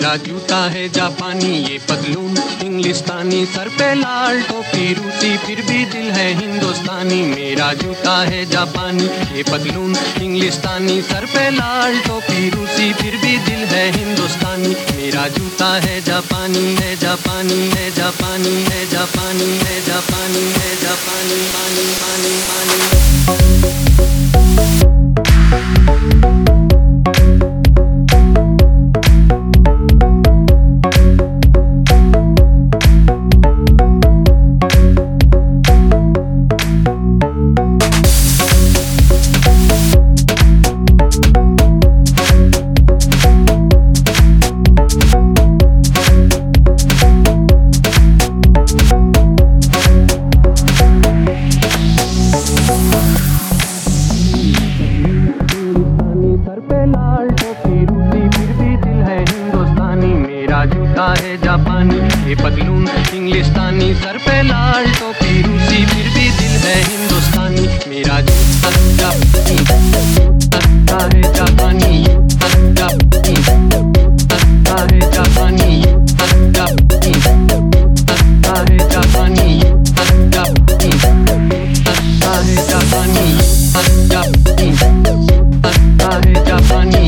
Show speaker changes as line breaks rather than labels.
मेरा जूता है जापानी, ये पतलून इंग्लिस्तानी, सर पे लाल टोपी रूसी, फिर भी दिल है हिंदुस्तानी। मेरा जूता है जापानी, ये पतलून इंग्लिस्तानी, सर पे लाल टोपी रूसी, फिर भी दिल है हिंदुस्तानी। मेरा जूता है जापानी, है जापानी, है जापानी, है जापानी, है जापानी, है जापानी, पानी पानी पानी। मेरा जूता है जापानी, ये पतलून इंग्लिस्तानी, सर पे लाल टोपी रूसी, फिर भी दिल है हिंदुस्तानी। मेरा जूता है जापानी, है जापानी, है जापानी, है जापानी, है जापानी,